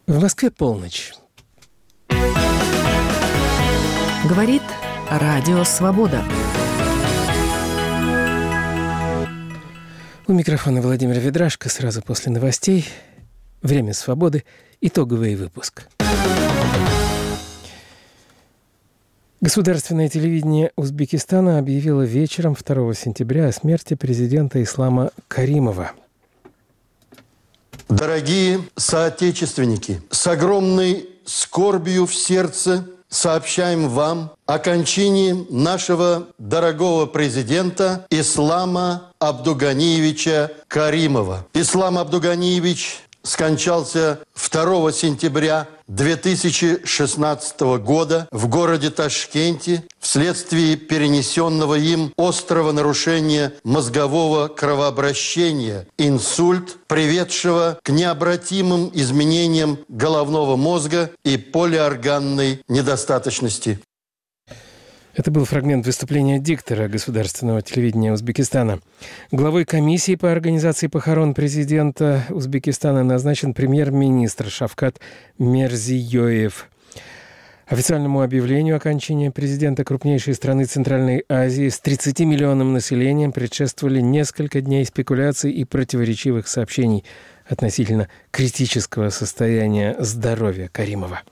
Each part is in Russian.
В Москве полночь. Говорит Радио Свобода. У микрофона Владимир Ведрашко. Сразу после новостей. Время свободы. Итоговый выпуск. Государственное телевидение Узбекистана объявило вечером 2 сентября о смерти президента Ислама Каримова. Дорогие соотечественники, с огромной скорбью в сердце сообщаем вам о кончине нашего дорогого президента Ислама Абдуганиевича Каримова. Ислам Абдуганиевич скончался 2 сентября 2016 года в городе Ташкенте вследствие перенесенного им острого нарушения мозгового кровообращения, инсульт, приведшего к необратимым изменениям головного мозга и полиорганной недостаточности. Это был фрагмент выступления диктора государственного телевидения Узбекистана. Главой комиссии по организации похорон президента Узбекистана назначен премьер-министр Шавкат Мирзиёев. Официальному объявлению о кончине президента крупнейшей страны Центральной Азии с 30-миллионным населением предшествовали несколько дней спекуляций и противоречивых сообщений относительно критического состояния здоровья Каримова.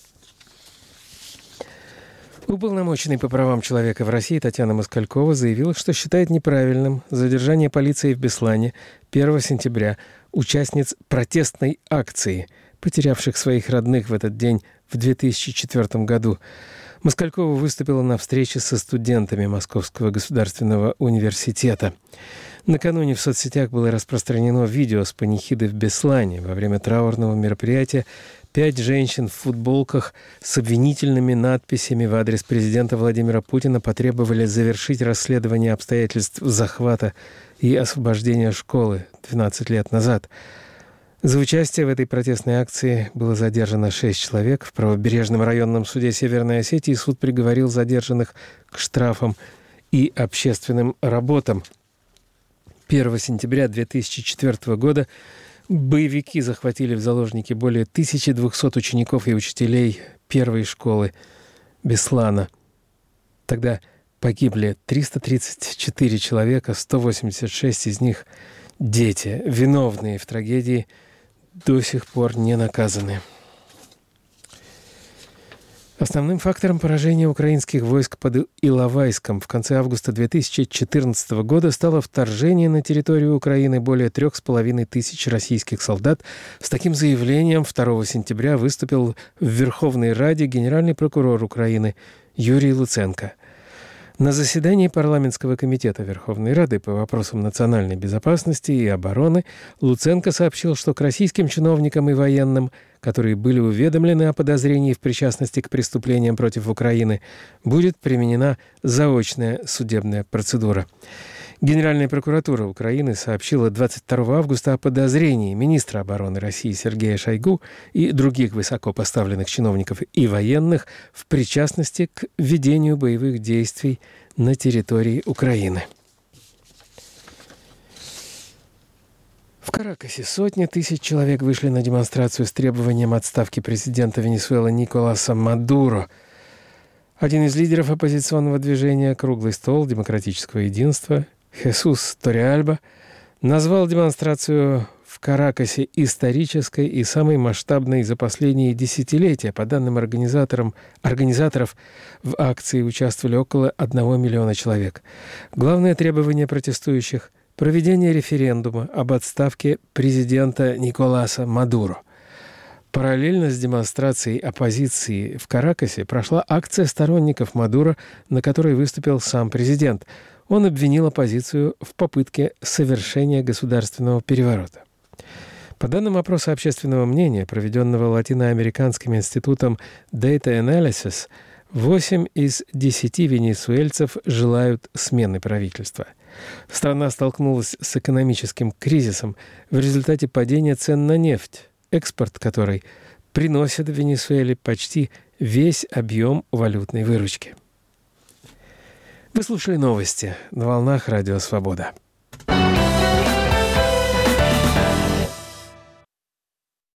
Уполномоченный по правам человека в России Татьяна Москалькова заявила, что считает неправильным задержание полиции в Беслане 1 сентября участниц протестной акции, потерявших своих родных в этот день в 2004 году. Москалькова выступила на встрече со студентами Московского государственного университета. Накануне в соцсетях было распространено видео с панихиды в Беслане. Во время траурного мероприятия 5 женщин в футболках с обвинительными надписями в адрес президента Владимира Путина потребовали завершить расследование обстоятельств захвата и освобождения школы 12 лет назад. За участие в этой протестной акции было задержано 6 человек. В правобережном районном суде Северной Осетии суд приговорил задержанных к штрафам и общественным работам. 1 сентября 2004 года боевики захватили в заложники более 1200 учеников и учителей первой школы Беслана. Тогда погибли 334 человека, 186 из них – дети. Виновные в трагедии до сих пор не наказаны. Основным фактором поражения украинских войск под Иловайском в конце августа 2014 года стало вторжение на территорию Украины более 3500 российских солдат. С таким заявлением 2 сентября выступил в Верховной Раде генеральный прокурор Украины Юрий Луценко. На заседании парламентского комитета Верховной Рады по вопросам национальной безопасности и обороны Луценко сообщил, что к российским чиновникам и военным, которые были уведомлены о подозрении в причастности к преступлениям против Украины, будет применена заочная судебная процедура. Генеральная прокуратура Украины сообщила 22 августа о подозрении министра обороны России Сергея Шойгу и других высокопоставленных чиновников и военных в причастности к ведению боевых действий на территории Украины. В Каракасе сотни тысяч человек вышли на демонстрацию с требованием отставки президента Венесуэлы Николаса Мадуро. Один из лидеров оппозиционного движения «Круглый стол демократического единства» Хесус Торреальба назвал демонстрацию в Каракасе исторической и самой масштабной за последние десятилетия. По данным организаторов, в акции участвовали около 1 миллиона человек. Главное требование протестующих – проведение референдума об отставке президента Николаса Мадуро. Параллельно с демонстрацией оппозиции в Каракасе прошла акция сторонников Мадуро, на которой выступил сам президент. Он обвинил оппозицию в попытке совершения государственного переворота. По данным опроса общественного мнения, проведенного Латиноамериканским институтом Data Analysis, 8 из 10 венесуэльцев желают смены правительства. Страна столкнулась с экономическим кризисом в результате падения цен на нефть, экспорт которой приносит в Венесуэле почти весь объем валютной выручки. Вы слушали новости на волнах Радио Свобода.